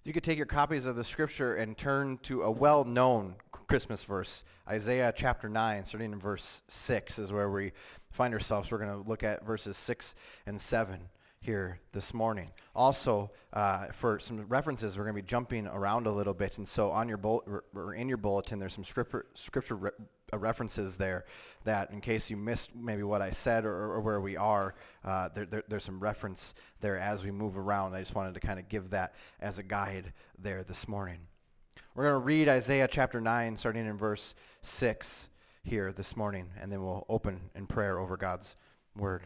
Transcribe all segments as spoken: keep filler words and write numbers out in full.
You could take your copies of the scripture and turn to a well-known Christmas verse, Isaiah chapter nine, starting in verse six is where we find ourselves. We're going to look at verses six and seven here this morning. Also, uh, for some references, we're going to be jumping around a little bit, and so on your bull- or in your bulletin, there's some scripture, scripture re- uh, references there that, in case you missed maybe what I said or, or where we are, uh, there, there, there's some reference there as we move around. I just wanted to kind of give that as a guide there this morning. We're going to read Isaiah chapter nine, starting in verse six here this morning, and then we'll open in prayer over God's word.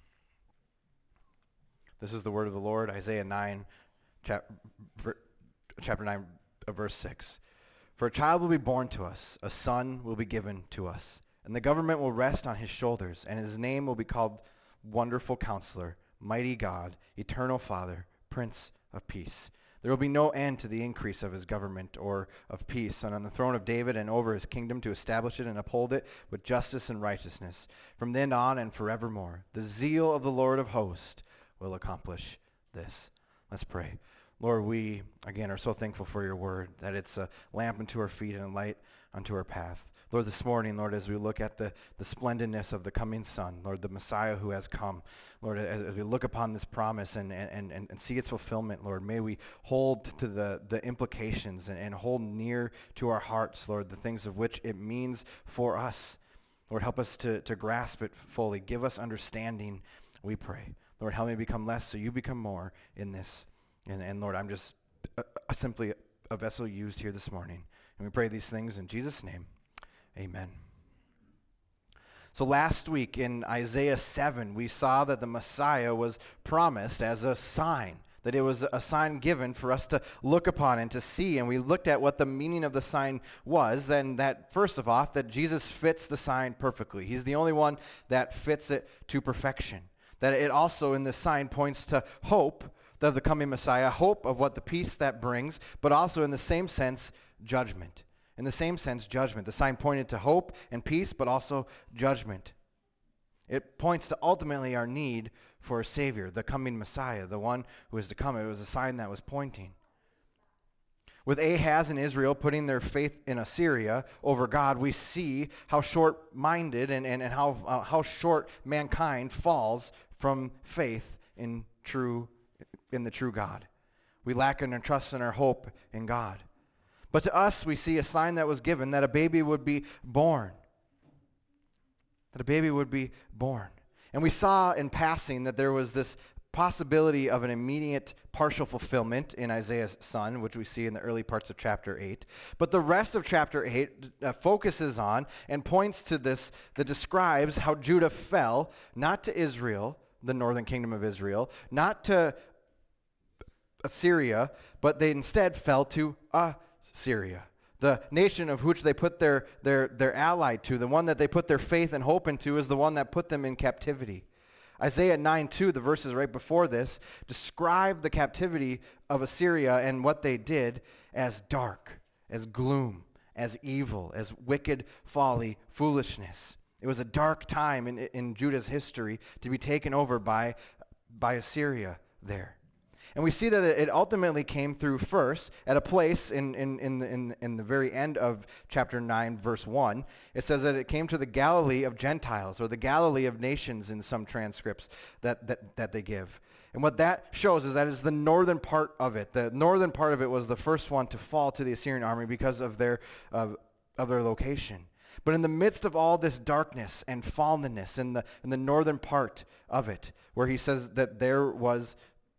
This is the word of the Lord, Isaiah nine, chap, chapter nine, uh, verse six. For a child will be born to us, a son will be given to us, and the government will rest on his shoulders, and his name will be called Wonderful Counselor, Mighty God, Eternal Father, Prince of Peace. There will be no end to the increase of his government or of peace, and on the throne of David and over his kingdom to establish it and uphold it with justice and righteousness, from then on and forevermore. The zeal of the Lord of hosts will accomplish this. Let's pray. Lord, we, again, are so thankful for your word, that it's a lamp unto our feet and a light unto our path. Lord, this morning, Lord, as we look at the, the splendidness of the coming Son, Lord, the Messiah who has come, Lord, as, as we look upon this promise and, and, and, and see its fulfillment, Lord, may we hold to the, the implications and, and hold near to our hearts, Lord, the things of which it means for us. Lord, help us to, to grasp it fully. Give us understanding, we pray. Lord, help me become less so you become more in this. And, and Lord, I'm just a, a simply a vessel used here this morning. And we pray these things in Jesus' name. Amen. So last week in Isaiah seven, we saw that the Messiah was promised as a sign, that it was a sign given for us to look upon and to see. And we looked at what the meaning of the sign was, and that first of all, that Jesus fits the sign perfectly. He's the only one that fits it to perfection. That it also in this sign points to hope of the coming Messiah, hope of what the peace that brings, but also in the same sense, judgment. In the same sense, judgment. The sign pointed to hope and peace, but also judgment. It points to ultimately our need for a Savior, the coming Messiah, the one who is to come. It was a sign that was pointing. With Ahaz and Israel putting their faith in Assyria over God, we see how short-minded and, and, and how, uh, how short mankind falls from faith in true in the true God. We lack in our trust and our hope in God. But to us, we see a sign that was given, that a baby would be born. That a baby would be born. And we saw in passing that there was this possibility of an immediate partial fulfillment in Isaiah's son, which we see in the early parts of chapter eight. But the rest of chapter eight uh, focuses on and points to this, that describes how Judah fell, not to Israel, the northern kingdom of Israel, not to Assyria, but they instead fell to Assyria, the nation of which they put their, their, their ally to. The one that they put their faith and hope into is the one that put them in captivity. Isaiah nine two, the verses right before this, describe the captivity of Assyria and what they did as dark, as gloom, as evil, as wicked folly, foolishness. It was a dark time in, in Judah's history to be taken over by, by Assyria there. And we see that it ultimately came through first at a place in, in, in, the, in, in the very end of chapter nine, verse one. It says that it came to the Galilee of Gentiles, or the Galilee of nations in some transcripts that, that, that they give. And what that shows is that it's the northern part of it. The northern part of it was the first one to fall to the Assyrian army because of their, uh, of their location. But in the midst of all this darkness and fallenness in the, in the northern part of it, where he says that there was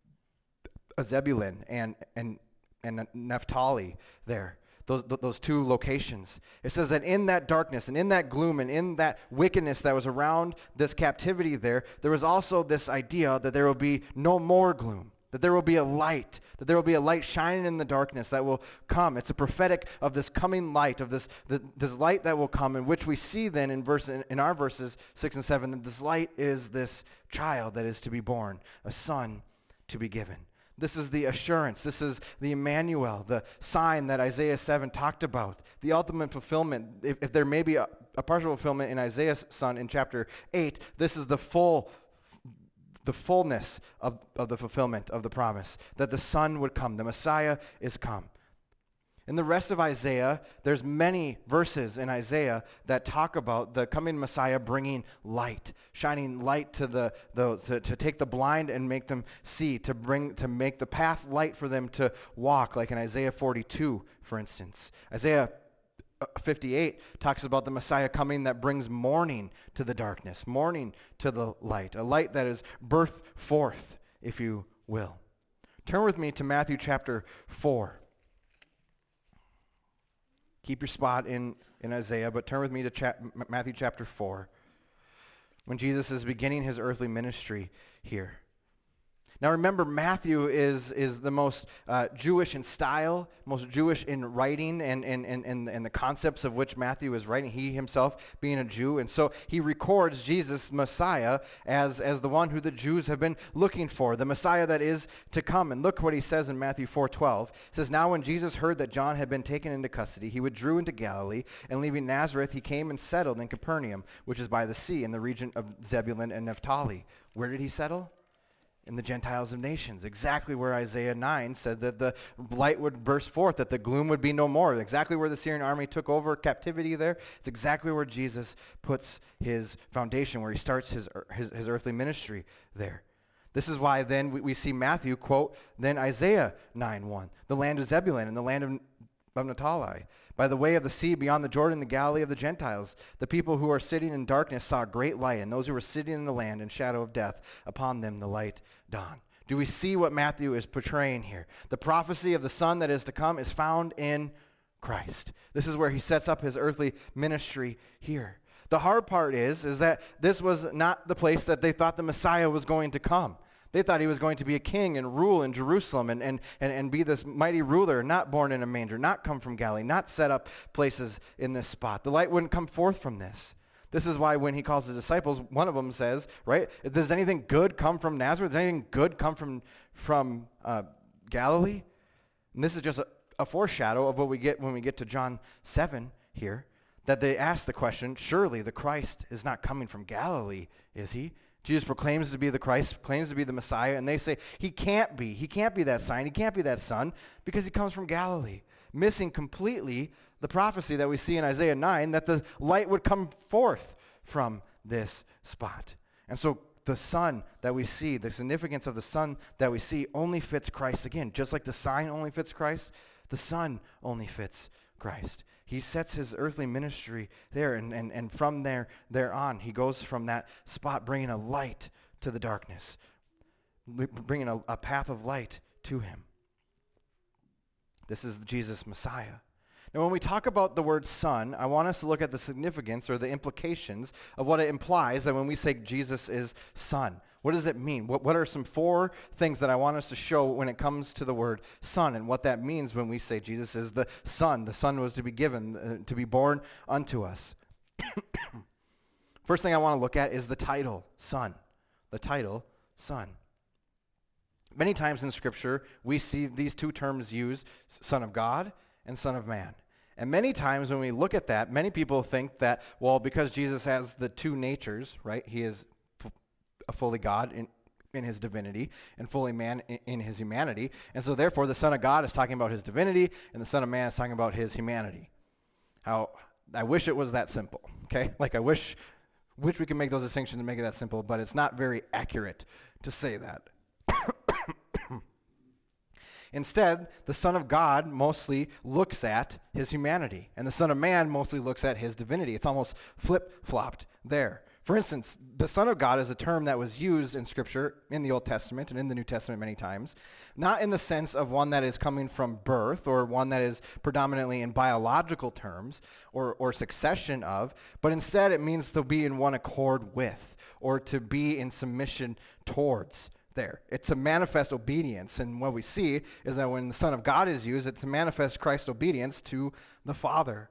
a Zebulun and and and Naphtali there, those those two locations. It says that in that darkness and in that gloom and in that wickedness that was around this captivity there, there was also this idea that there will be no more gloom, that there will be a light, that there will be a light shining in the darkness that will come. It's a prophetic of this coming light, of this the, this light that will come, in which we see then in verse in, in our verses six and seven that this light is this child that is to be born, a son to be given. This is the assurance. This is the Emmanuel, the sign that Isaiah seven talked about. The ultimate fulfillment. If, if there may be a, a partial fulfillment in Isaiah's son in chapter eight, this is the full the fullness of, of the fulfillment of the promise, that the Son would come. The Messiah is come. In the rest of Isaiah, there's many verses in Isaiah that talk about the coming Messiah bringing light, shining light to the, the to, to take the blind and make them see, to bring to make the path light for them to walk, like in Isaiah forty-two, for instance. Isaiah fifty-eight talks about the Messiah coming that brings morning to the darkness, morning to the light, a light that is birthed forth, if you will. Turn with me to Matthew chapter four. Keep your spot in, in Isaiah, but turn with me to cha- Matthew chapter four, when Jesus is beginning his earthly ministry here. Now remember, Matthew is, is the most uh, Jewish in style, most Jewish in writing, and, and, and, and, and the concepts of which Matthew is writing, he himself being a Jew. And so he records Jesus, Messiah, as, as the one who the Jews have been looking for, the Messiah that is to come. And look what he says in Matthew four twelve. It says, "Now when Jesus heard that John had been taken into custody, he withdrew into Galilee, and leaving Nazareth, he came and settled in Capernaum, which is by the sea, in the region of Zebulun and Naphtali." Where did he settle? In the Gentiles of nations, exactly where Isaiah nine said that the light would burst forth, that the gloom would be no more, exactly where the Syrian army took over captivity there. It's exactly where Jesus puts his foundation, where he starts his, his, his earthly ministry there. This is why then we, we see Matthew quote then Isaiah nine one, the land of Zebulun and the land of, of Naphtali. By the way of the sea beyond the Jordan, the Galilee of the Gentiles, the people who are sitting in darkness saw a great light, and those who were sitting in the land and shadow of death, upon them the light dawned. Do we see what Matthew is portraying here? The prophecy of the Son that is to come is found in Christ. This is where he sets up his earthly ministry here. The hard part is, is that this was not the place that they thought the Messiah was going to come. They thought he was going to be a king and rule in Jerusalem and, and, and, and be this mighty ruler, not born in a manger, not come from Galilee, not set up places in this spot. The light wouldn't come forth from this. This is why when he calls the disciples, one of them says, right, does anything good come from Nazareth? Does anything good come from, from uh, Galilee? And this is just a, a foreshadow of what we get when we get to John seven here, that they ask the question, surely the Christ is not coming from Galilee, is he? Jesus proclaims to be the Christ, claims to be the Messiah, and they say, he can't be. He can't be that sign. He can't be that son because he comes from Galilee, missing completely the prophecy that we see in Isaiah nine that the light would come forth from this spot. And so the son that we see, the significance of the son that we see only fits Christ again. Just like the sign only fits Christ, the son only fits Christ. He sets his earthly ministry there, and, and, and from there, there on, he goes from that spot bringing a light to the darkness, bringing a, a path of light to him. This is Jesus Messiah. Now, when we talk about the word son, I want us to look at the significance or the implications of what it implies that when we say Jesus is son. What does it mean? What, what are some four things that I want us to show when it comes to the word son and what that means when we say Jesus is the son? The son was to be given, uh, to be born unto us. First thing I want to look at is the title, son. The title, son. Many times in Scripture, we see these two terms used, son of God and son of man. And many times when we look at that, many people think that, well, because Jesus has the two natures, right? He is a fully God in, in his divinity and fully man in, in his humanity. And so therefore the Son of God is talking about his divinity and the Son of Man is talking about his humanity. How I wish it was that simple, okay? Like I wish, wish we could make those distinctions and make it that simple, but it's not very accurate to say that. Instead, the Son of God mostly looks at his humanity, and the Son of Man mostly looks at his divinity. It's almost flip-flopped there. For instance, the Son of God is a term that was used in Scripture in the Old Testament and in the New Testament many times, not in the sense of one that is coming from birth or one that is predominantly in biological terms or, or succession of, but instead it means to be in one accord with or to be in submission towards. There. It's a manifest obedience, and what we see is that when the Son of God is used, it's to manifest Christ's obedience to the Father.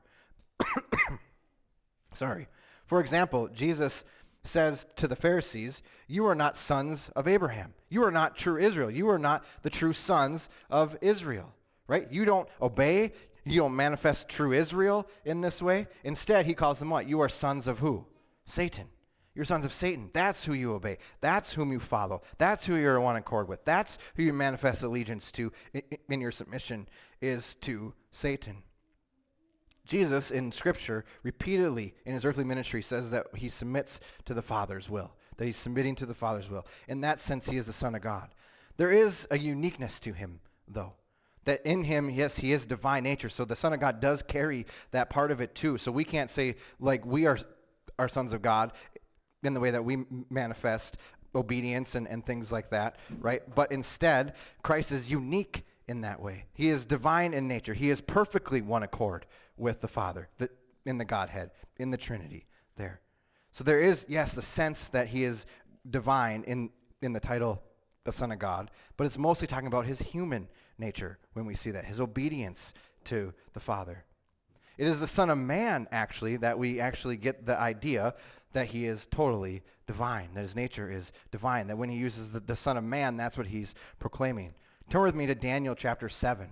Sorry. For example, Jesus says to the Pharisees, you are not sons of Abraham. You are not true Israel. You are not the true sons of Israel, right? You don't obey. You don't manifest true Israel in this way. Instead, he calls them what? You are sons of who? Satan. You're sons of Satan. That's who you obey. That's whom you follow. That's who you're in one accord with. That's who you manifest allegiance to in, in your submission, is to Satan. Jesus in Scripture repeatedly in his earthly ministry says that he submits to the Father's will, that he's submitting to the Father's will. In that sense, he is the Son of God. There is a uniqueness to him, though, that in him, yes, he is divine nature, so the Son of God does carry that part of it too. So we can't say, like, we are, are sons of God in the way that we manifest obedience and, and things like that, right? But instead, Christ is unique in that way. He is divine in nature. He is perfectly one accord with the Father, the, in the Godhead, in the Trinity there. So there is, yes, the sense that he is divine in, in the title, the Son of God, but it's mostly talking about his human nature when we see that, his obedience to the Father. It is the Son of Man, actually, that we actually get the idea that he is totally divine, that his nature is divine, that when he uses the, the Son of Man, that's what he's proclaiming. Turn with me to Daniel chapter seven.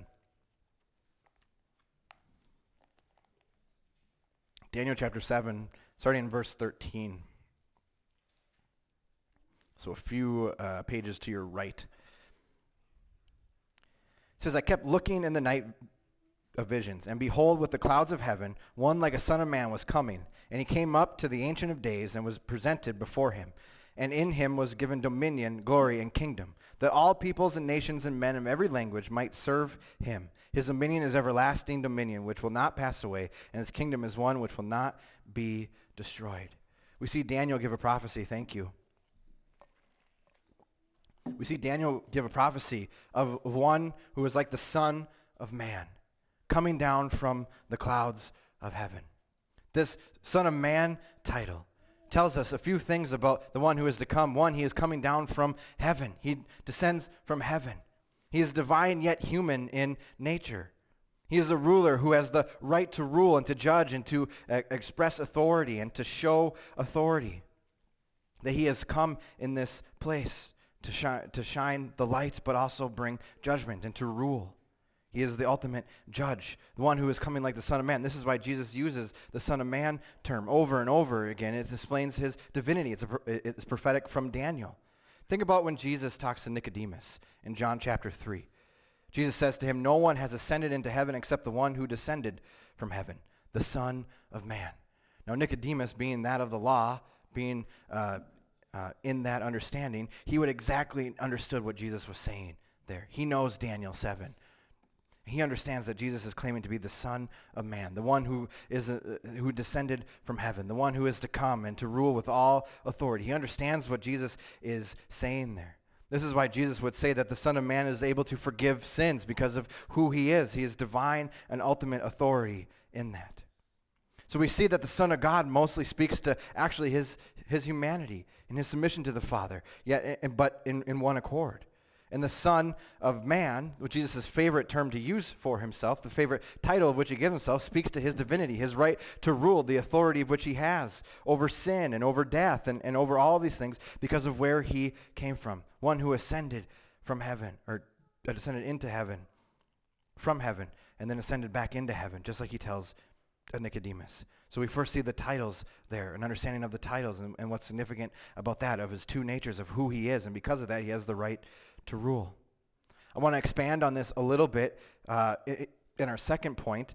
Daniel chapter seven, starting in verse thirteen. So a few uh, pages to your right. It says, I kept looking in the night of visions, and behold, with the clouds of heaven, one like a son of man was coming. And he came up to the Ancient of Days and was presented before him. And in him was given dominion, glory, and kingdom, that all peoples and nations and men of every language might serve him. His dominion is everlasting dominion, which will not pass away, and his kingdom is one which will not be destroyed. We see Daniel give a prophecy. Thank you. We see Daniel give a prophecy of one who is like the Son of Man, coming down from the clouds of heaven. This Son of Man title tells us a few things about the one who is to come. One, he is coming down from heaven. He descends from heaven. He is divine yet human in nature. He is a ruler who has the right to rule and to judge and to uh, express authority and to show authority. That he has come in this place to shine, to shine the light, but also bring judgment and to rule. He is the ultimate judge, the one who is coming like the Son of Man. This is why Jesus uses the Son of Man term over and over again. It explains his divinity. It's, a, it's prophetic from Daniel. Think about when Jesus talks to Nicodemus in John chapter three. Jesus says to him, no one has ascended into heaven except the one who descended from heaven, the Son of Man. Now Nicodemus, being that of the law, being uh, uh, in that understanding, he would exactly understood what Jesus was saying there. He knows Daniel seven. He understands that Jesus is claiming to be the Son of Man, the one who is uh, who descended from heaven, the one who is to come and to rule with all authority. He understands what Jesus is saying there. This is why Jesus would say that the Son of Man is able to forgive sins because of who he is. He is divine and ultimate authority in that. So we see that the Son of God mostly speaks to actually his, his humanity and his submission to the Father, yet, but in, in one accord. And the Son of Man, which is Jesus' favorite term to use for himself, the favorite title of which he gives himself, speaks to his divinity, his right to rule, the authority of which he has over sin and over death and, and over all these things because of where he came from. One who ascended from heaven, or descended into heaven, from heaven, and then ascended back into heaven, just like he tells Nicodemus. So we first see the titles there, an understanding of the titles and, and what's significant about that, of his two natures, of who he is, and because of that, he has the right to rule. I want to expand on this a little bit uh, in our second point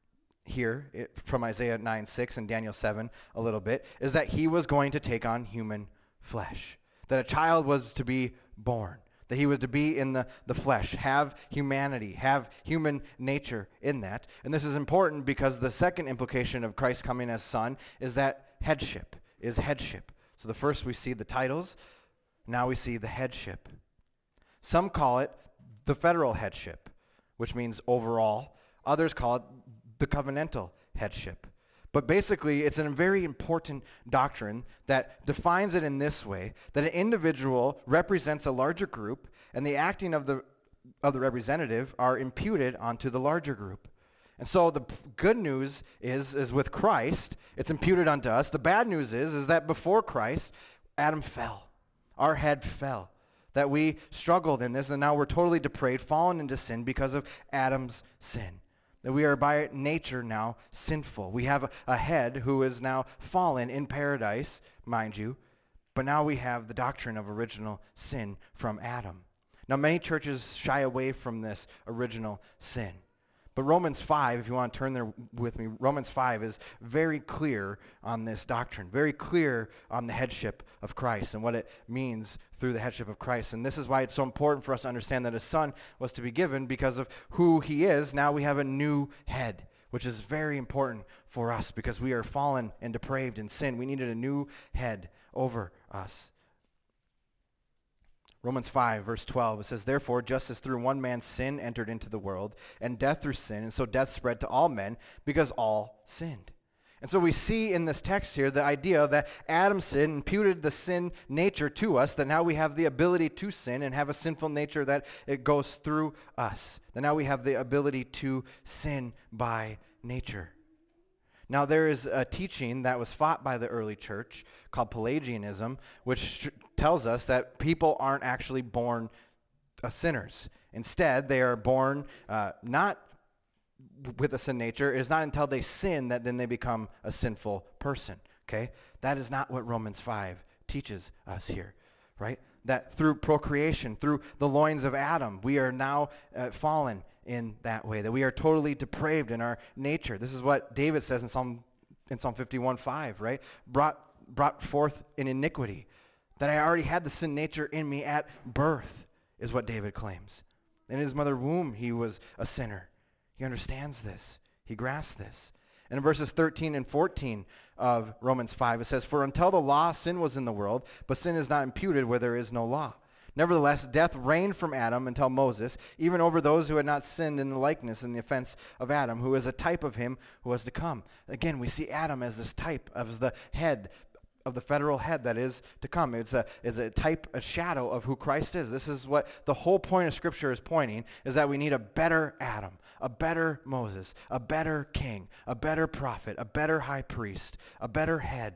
here it, from Isaiah nine six and Daniel seven a little bit, is that he was going to take on human flesh, that a child was to be born, that he was to be in the, the flesh, have humanity, have human nature in that. And this is important because the second implication of Christ coming as Son is that headship, is headship. So the first we see the titles, now we see the headship. Some call it the federal headship, which means overall. Others call it the covenantal headship. But basically, it's a very important doctrine that defines it in this way, that an individual represents a larger group, and the acting of the, of the representative are imputed onto the larger group. And so the good news is, is with Christ, it's imputed unto us. The bad news is, is that before Christ, Adam fell. Our head fell. That we struggled in this, and now we're totally depraved, fallen into sin because of Adam's sin. That we are by nature now sinful. We have a, a head who is now fallen in paradise, mind you, but now we have the doctrine of original sin from Adam. Now many churches shy away from this original sin. But Romans five, if you want to turn there with me, Romans five is very clear on this doctrine, very clear on the headship of Christ and what it means through the headship of Christ. And this is why it's so important for us to understand that a son was to be given because of who he is. Now we have a new head, which is very important for us because we are fallen and depraved in sin. We needed a new head over us. Romans five, verse twelve, it says, "Therefore, just as through one man sin entered into the world, and death through sin, and so death spread to all men, because all sinned." And so we see in this text here the idea that Adam's sin imputed the sin nature to us, that now we have the ability to sin and have a sinful nature that it goes through us. That now we have the ability to sin by nature. Now there is a teaching that was fought by the early church called Pelagianism, which tells us that people aren't actually born uh, sinners. Instead, they are born uh, not with a sin nature. It is not until they sin that then they become a sinful person. Okay? That is not what Romans five teaches us here, right? That through procreation, through the loins of Adam, we are now uh, fallen in that way, that we are totally depraved in our nature. This is what David says in Psalm in Psalm fifty-one five, right? Brought brought forth in iniquity, that I already had the sin nature in me at birth, is what David claims. In his mother's womb, he was a sinner. He understands this. He grasps this. And in verses thirteen and fourteen of Romans five, it says, "For until the law, sin was in the world, but sin is not imputed where there is no law. Nevertheless, death reigned from Adam until Moses, even over those who had not sinned in the likeness and the offense of Adam, who is a type of him who was to come." Again, we see Adam as this type, as the head, of the federal head that is to come. It's a, it's a type, a shadow of who Christ is. This is what the whole point of Scripture is pointing, is that we need a better Adam, a better Moses, a better king, a better prophet, a better high priest, a better head.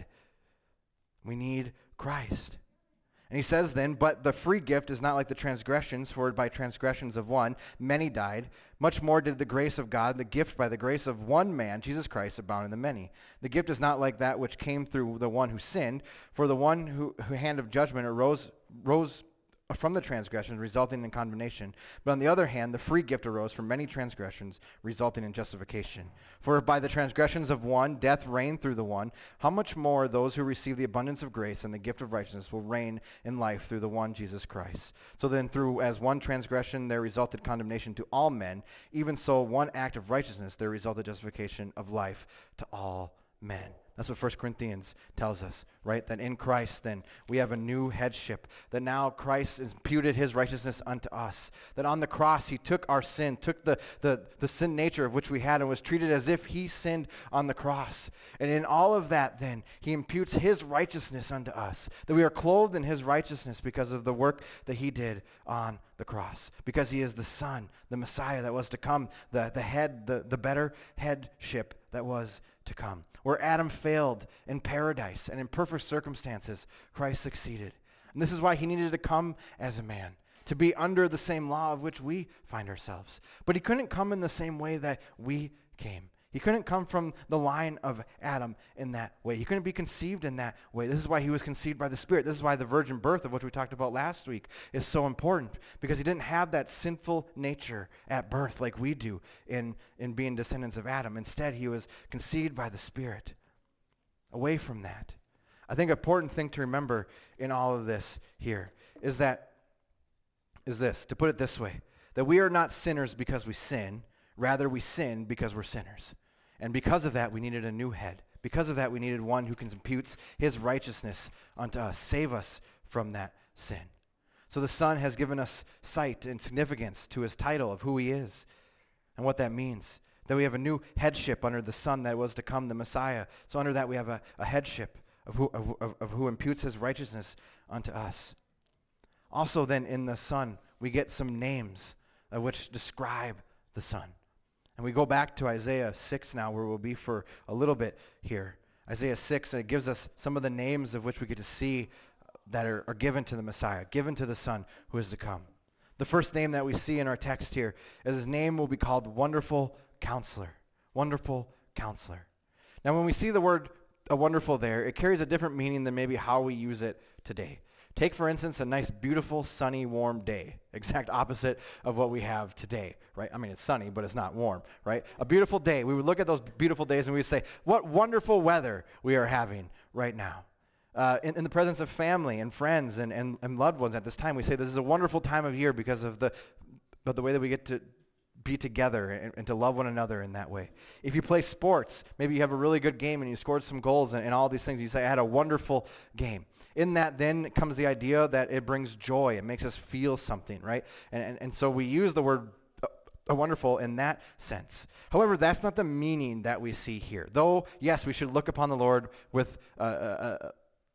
We need Christ. And he says then, "But the free gift is not like the transgressions, for by transgressions of one, many died. Much more did the grace of God, the gift by the grace of one man, Jesus Christ, abound in the many. The gift is not like that which came through the one who sinned, for the one who, who hand of judgment arose, rose from the transgressions, resulting in condemnation. But on the other hand, the free gift arose from many transgressions, resulting in justification. For if by the transgressions of one, death reigned through the one, how much more those who receive the abundance of grace and the gift of righteousness will reign in life through the one Jesus Christ. So then through as one transgression there resulted condemnation to all men, even so one act of righteousness there resulted justification of life to all men." That's what First Corinthians tells us, right? That in Christ, then, we have a new headship. That now Christ has imputed his righteousness unto us. That on the cross, he took our sin, took the, the, the sin nature of which we had, and was treated as if he sinned on the cross. And in all of that, then, he imputes his righteousness unto us. That we are clothed in his righteousness because of the work that he did on the cross. Because he is the Son, the Messiah that was to come, the, the head, the, the better headship that was to come. Where Adam failed in paradise and in perfect circumstances, Christ succeeded. And this is why he needed to come as a man, to be under the same law of which we find ourselves. But he couldn't come in the same way that we came. He couldn't come from the line of Adam in that way. He couldn't be conceived in that way. This is why he was conceived by the Spirit. This is why the virgin birth, of which we talked about last week, is so important, because he didn't have that sinful nature at birth like we do in, in being descendants of Adam. Instead, he was conceived by the Spirit. Away from that. I think an important thing to remember in all of this here is that, is this, to put it this way, that we are not sinners because we sin. Rather, we sin because we're sinners. And because of that, we needed a new head. Because of that, we needed one who can impute his righteousness unto us, save us from that sin. So the Son has given us sight and significance to his title of who he is and what that means. That we have a new headship under the Son that was to come, the Messiah. So under that, we have a, a headship of who, of, of, of who imputes his righteousness unto us. Also then in the Son, we get some names uh, which describe the Son. And we go back to Isaiah six now, where we'll be for a little bit here. Isaiah six, and it gives us some of the names of which we get to see that are, are given to the Messiah, given to the Son who is to come. The first name that we see in our text here is his name will be called Wonderful Counselor. Wonderful Counselor. Now when we see the word a wonderful there, it carries a different meaning than maybe how we use it today. Take, for instance, a nice, beautiful, sunny, warm day. Exact opposite of what we have today, right? I mean, it's sunny, but it's not warm, right? A beautiful day. We would look at those beautiful days and we would say, what wonderful weather we are having right now. Uh, in, in the presence of family and friends and, and, and loved ones at this time, we say this is a wonderful time of year because of the, of the way that we get to be together and, and to love one another in that way. If you play sports, maybe you have a really good game and you scored some goals and, and all these things, you say, I had a wonderful game. In that then comes the idea that it brings joy. It makes us feel something, right? And, and, and so we use the word a wonderful in that sense. However, that's not the meaning that we see here. Though, yes, we should look upon the Lord with a, a,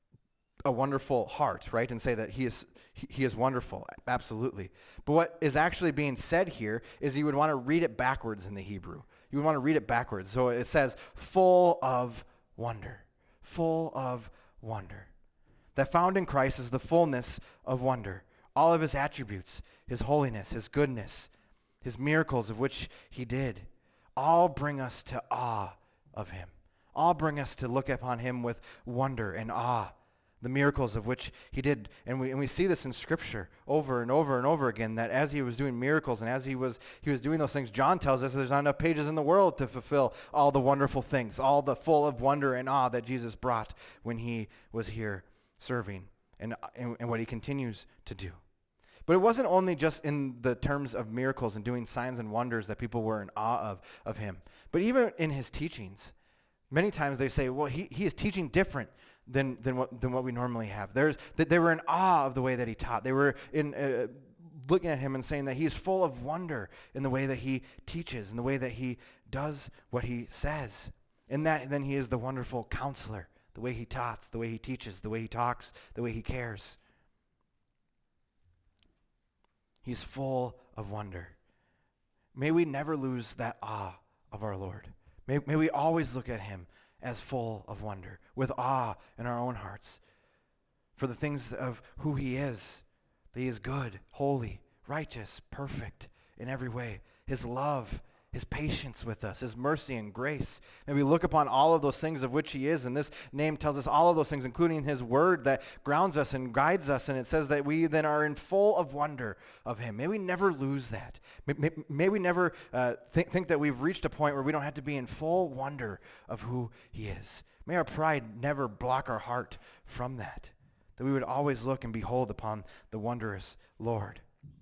a wonderful heart, right? And say that he is he, he is wonderful, absolutely. But what is actually being said here is you would want to read it backwards in the Hebrew. You would want to read it backwards. So it says, full of wonder, full of wonder. That found in Christ is the fullness of wonder. All of his attributes, his holiness, his goodness, his miracles of which he did, all bring us to awe of him. All bring us to look upon him with wonder and awe. The miracles of which he did. And we and we see this in Scripture over and over and over again, that as he was doing miracles and as he was he was doing those things, John tells us there's not enough pages in the world to fulfill all the wonderful things, all the full of wonder and awe that Jesus brought when he was here serving and, and, and what he continues to do. But it wasn't only just in the terms of miracles and doing signs and wonders that people were in awe of, of him, but even in his teachings. Many times they say, well, he, he is teaching different than than what than what we normally have. There's that they were in awe of the way that he taught. They were in uh, looking at him and saying that he's full of wonder in the way that he teaches, in the way that he does what he says. In that, then he is the wonderful counselor, the way he taught, the way he teaches, the way he talks, the way he cares. He's full of wonder. May we never lose that awe of our Lord. May, may we always look at him as full of wonder, with awe in our own hearts for the things of who he is, that he is good, holy, righteous, perfect in every way. His love, his patience with us, his mercy and grace. May we look upon all of those things of which he is, and this name tells us all of those things, including his word that grounds us and guides us, and it says that we then are in full of wonder of him. May we never lose that. May, may, may we never uh, think, think that we've reached a point where we don't have to be in full wonder of who he is. May our pride never block our heart from that, that we would always look and behold upon the wondrous Lord.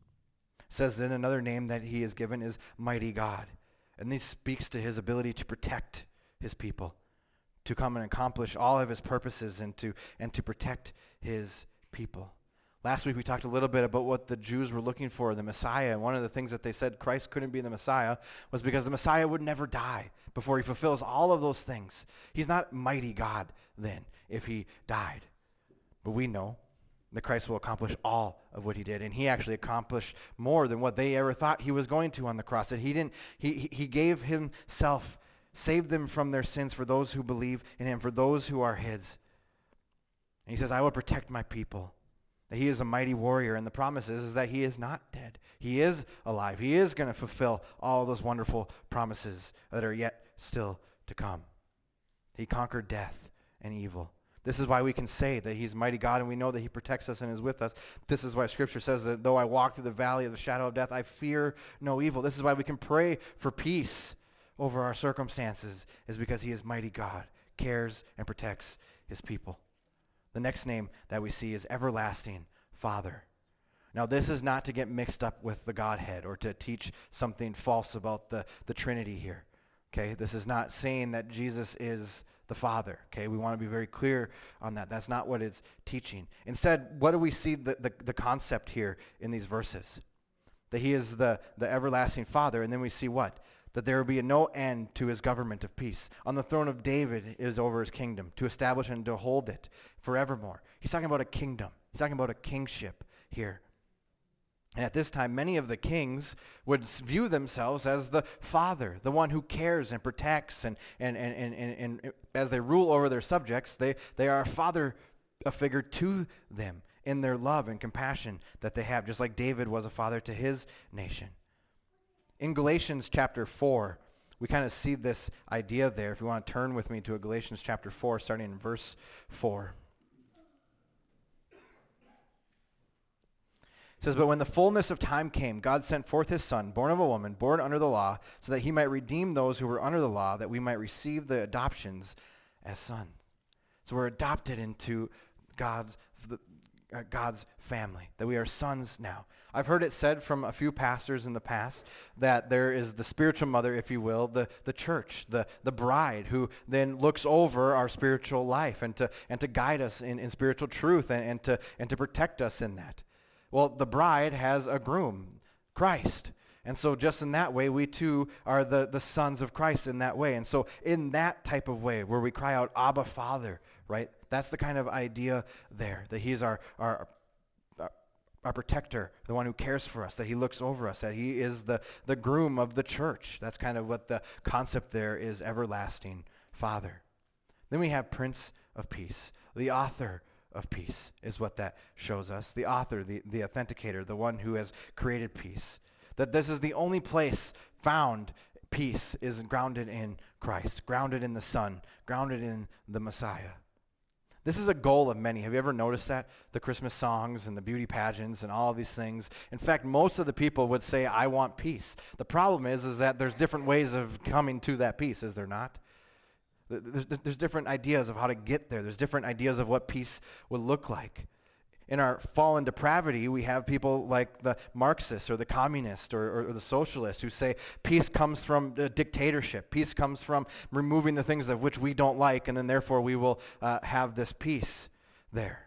It says then another name that he is given is Mighty God. And this speaks to his ability to protect his people, to come and accomplish all of his purposes and to and to protect his people. Last week we talked a little bit about what the Jews were looking for, the Messiah. And one of the things that they said Christ couldn't be the Messiah was because the Messiah would never die before he fulfills all of those things. He's not mighty God then if he died. But we know that Christ will accomplish all of what he did. And he actually accomplished more than what they ever thought he was going to on the cross. That he didn't, he, he gave himself, saved them from their sins for those who believe in him, for those who are his. And he says, I will protect my people. That he is a mighty warrior. And the promise is, is that he is not dead. He is alive. He is going to fulfill all those wonderful promises that are yet still to come. He conquered death and evil. This is why we can say that he's mighty God, and we know that he protects us and is with us. This is why Scripture says that though I walk through the valley of the shadow of death, I fear no evil. This is why we can pray for peace over our circumstances, is because he is mighty God, cares and protects his people. The next name that we see is Everlasting Father. Now, this is not to get mixed up with the Godhead or to teach something false about the, the Trinity here. Okay, this is not saying that Jesus is the Father. Okay, we want to be very clear on that. That's not what it's teaching. Instead, what do we see the, the, the concept here in these verses? That he is the, the everlasting Father, and then we see what? That there will be no end to his government of peace. On the throne of David is over his kingdom, to establish and to hold it forevermore. He's talking about a kingdom. He's talking about a kingship here. And at this time, many of the kings would view themselves as the father, the one who cares and protects, and and and and, and, and as they rule over their subjects, they, they are a father, a figure to them. in their love and compassion that they have, just like David was a father to his nation. In Galatians chapter four, we kind of see this idea there. If you want to turn with me to Galatians chapter four, starting in verse four. It says, "But when the fullness of time came, God sent forth his Son, born of a woman, born under the law, so that he might redeem those who were under the law, that we might receive the adoptions as sons." So we're adopted into God's the, uh, God's family, that we are sons now. I've heard it said from a few pastors in the past that there is the spiritual mother, if you will, the, the church, the, the bride, who then looks over our spiritual life and to and to guide us in, in spiritual truth and, and to and to protect us in that. Well, the bride has a groom, Christ. And so just in that way, we too are the, the sons of Christ in that way. And so in that type of way, where we cry out, Abba, Father, right? That's the kind of idea there, that he's our, our, our protector, the one who cares for us, that he looks over us, that he is the, the groom of the church. That's kind of what the concept there is, everlasting Father. Then we have Prince of Peace, the author of peace is what that shows us. The author, the, the authenticator, the one who has created peace. That this is the only place found peace is grounded in Christ, grounded in the Son, grounded in the Messiah. This is a goal of many. Have you ever noticed that? The Christmas songs and the beauty pageants and all of these things. In fact, most of the people would say, I want peace. The problem is, is that there's different ways of coming to that peace, is there not? There's, there's different ideas of how to get there. There's different ideas of what peace would look like. In our fallen depravity, we have people like the Marxists or the communists or, or, or the socialists who say peace comes from uh, dictatorship. Peace comes from removing the things of which we don't like, and then therefore we will uh, have this peace there.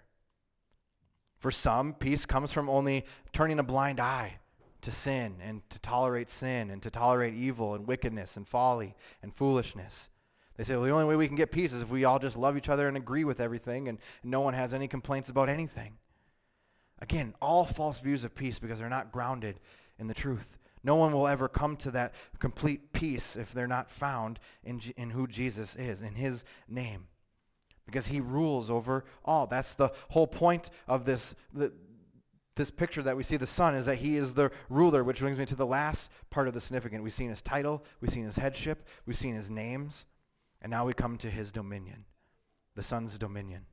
For some, peace comes from only turning a blind eye to sin and to tolerate sin and to tolerate evil and wickedness and folly and foolishness. They say, well, the only way we can get peace is if we all just love each other and agree with everything and no one has any complaints about anything. Again, all false views of peace because they're not grounded in the truth. No one will ever come to that complete peace if they're not found in, G- in who Jesus is, in his name. Because he rules over all. That's the whole point of this, the, this picture that we see the Son, is that he is the ruler, which brings me to the last part of the significant. We've seen his title, we've seen his headship, we've seen his names. And now we come to his dominion, the Son's dominion.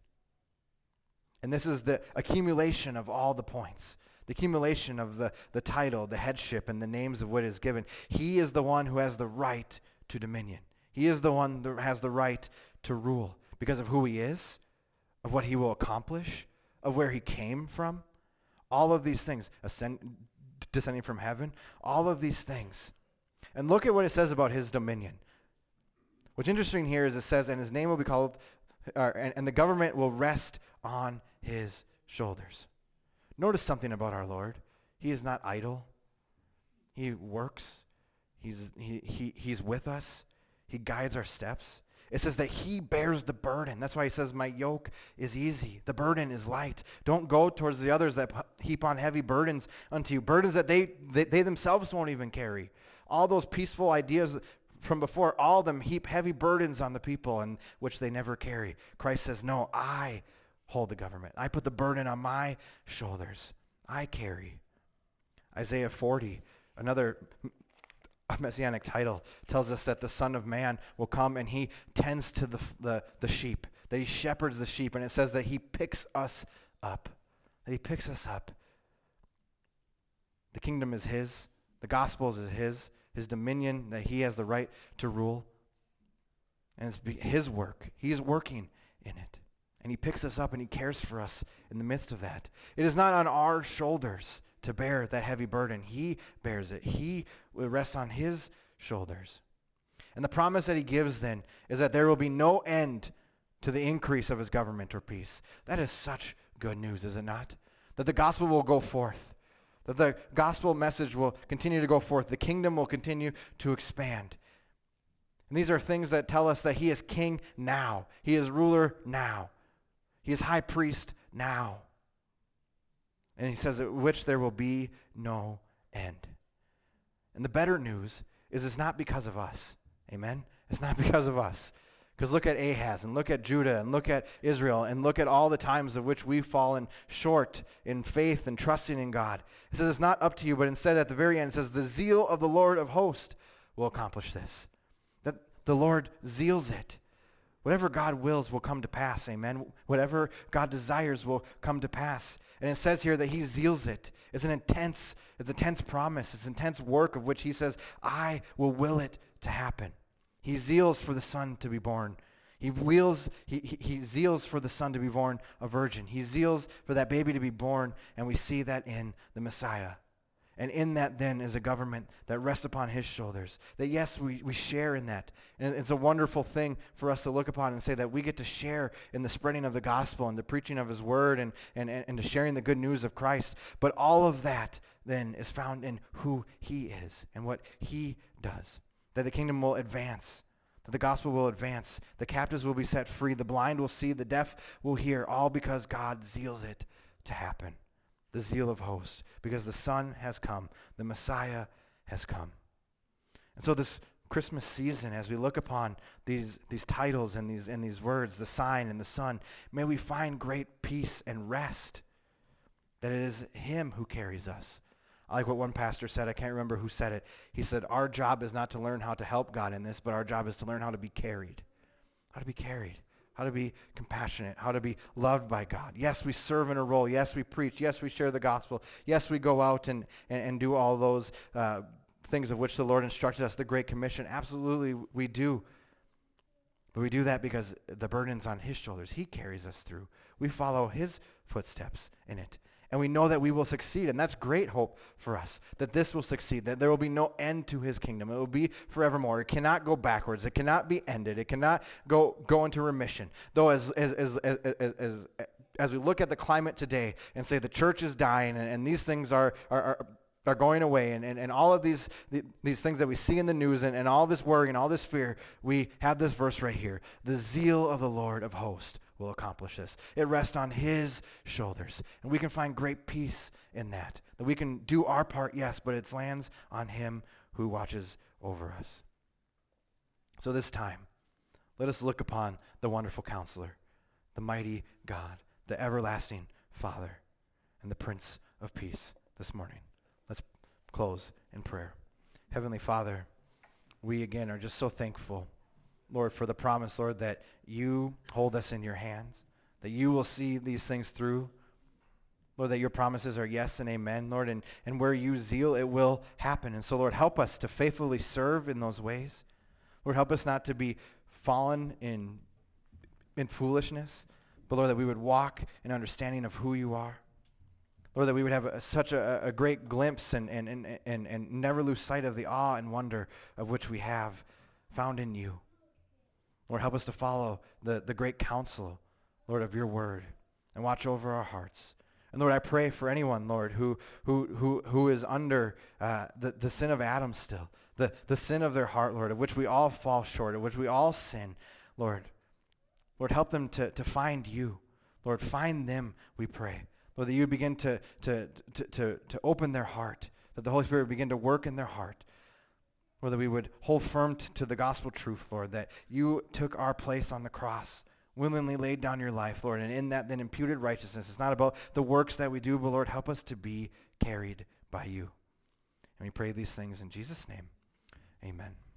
And this is the accumulation of all the points, the accumulation of the, the title, the headship, and the names of what is given. He is the one who has the right to dominion. He is the one that has the right to rule because of who he is, of what he will accomplish, of where he came from. All of these things, ascend, descending from heaven, all of these things. And look at what it says about his dominion. What's interesting here is it says, and his name will be called, uh, and, and the government will rest on his shoulders. Notice something about our Lord. He is not idle. He works. He's, he, he, he's with us. He guides our steps. It says that he bears the burden. That's why he says, my yoke is easy. The burden is light. Don't go towards the others that heap on heavy burdens unto you. Burdens that they, they, they themselves won't even carry. All those peaceful ideas from before, all of them heap heavy burdens on the people, and which they never carry. Christ says, no, I hold the government. I put the burden on my shoulders. I carry. Isaiah forty, another messianic title, tells us that the Son of Man will come and he tends to the, the, the sheep, that he shepherds the sheep, and it says that he picks us up, that he picks us up. The kingdom is his. The gospel is his. His dominion, that he has the right to rule. And it's his work. He's working in it. And he picks us up and he cares for us in the midst of that. It is not on our shoulders to bear that heavy burden. He bears it. He rests on his shoulders. And the promise that he gives then is that there will be no end to the increase of his government or peace. That is such good news, is it not? That the gospel will go forth. That the gospel message will continue to go forth. The kingdom will continue to expand. And these are things that tell us that he is king now. He is ruler now. He is high priest now. And he says at which there will be no end. And the better news is it's not because of us. Amen? It's not because of us. Because look at Ahaz, and look at Judah, and look at Israel, and look at all the times of which we've fallen short in faith and trusting in God. It says it's not up to you, but instead at the very end it says the zeal of the Lord of hosts will accomplish this. That the Lord zeals it. Whatever God wills will come to pass, amen. Whatever God desires will come to pass. And it says here that he zeals it. It's an intense, it's an intense promise. It's intense work of which he says, I will will it to happen. He zeals for the son to be born. He wheels, he, he, he zeals for the son to be born a virgin. He zeals for that baby to be born, and we see that in the Messiah. And in that then is a government that rests upon his shoulders. That yes, we, we share in that. And it's a wonderful thing for us to look upon and say that we get to share in the spreading of the gospel and the preaching of his word and, and, and to sharing the good news of Christ. But all of that then is found in who he is and what he does. That the kingdom will advance, that the gospel will advance, the captives will be set free, the blind will see, the deaf will hear, all because God zeals it to happen. The zeal of hosts, because the Son has come, the Messiah has come. And so this Christmas season, as we look upon these, these titles and these, and these words, the sign and the Son, may we find great peace and rest, that it is him who carries us. I like what one pastor said. I can't remember who said it. He said, our job is not to learn how to help God in this, but our job is to learn how to be carried. How to be carried. How to be compassionate. How to be loved by God. Yes, we serve in a role. Yes, we preach. Yes, we share the gospel. Yes, we go out and, and, and do all those uh, things of which the Lord instructed us, the Great Commission. Absolutely, we do. But we do that because the burden's on his shoulders. He carries us through. We follow his footsteps in it. And we know that we will succeed, and that's great hope for us, that this will succeed, that there will be no end to his kingdom. It will be forevermore. It cannot go backwards. It cannot be ended. It cannot go, go into remission. Though as, as, as, as, as, as, as we look at the climate today and say the church is dying and, and these things are, are, are are going away, and, and, and all of these the, these things that we see in the news and, and all this worry and all this fear, we have this verse right here. The zeal of the Lord of hosts will accomplish this. It rests on his shoulders, and we can find great peace in that. That we can do our part, yes, but it lands on him who watches over us. So this time, let us look upon the wonderful counselor, the mighty God, the everlasting Father, and the Prince of Peace this morning. Let's close in prayer. Heavenly Father, we again are just so thankful, Lord, for the promise, Lord, that you hold us in your hands, that you will see these things through. Lord, that your promises are yes and amen, Lord, and, and where you zeal, it will happen. And so, Lord, help us to faithfully serve in those ways. Lord, help us not to be fallen in, in foolishness, but, Lord, that we would walk in understanding of who you are. Lord, that we would have a, such a, a great glimpse and, and, and, and, and never lose sight of the awe and wonder of which we have found in you. Lord, help us to follow the, the great counsel, Lord, of your word and watch over our hearts. And Lord, I pray for anyone, Lord, who who who who is under uh, the, the sin of Adam still, the, the sin of their heart, Lord, of which we all fall short, of which we all sin, Lord. Lord, help them to, to find you. Lord, find them, we pray. Lord, that you begin to, to, to, to, to open their heart, that the Holy Spirit would begin to work in their heart. Lord, that we would hold firm t- to the gospel truth, Lord, that you took our place on the cross, willingly laid down your life, Lord, and in that then imputed righteousness. It's not about the works that we do, but Lord, help us to be carried by you. And we pray these things in Jesus' name. Amen.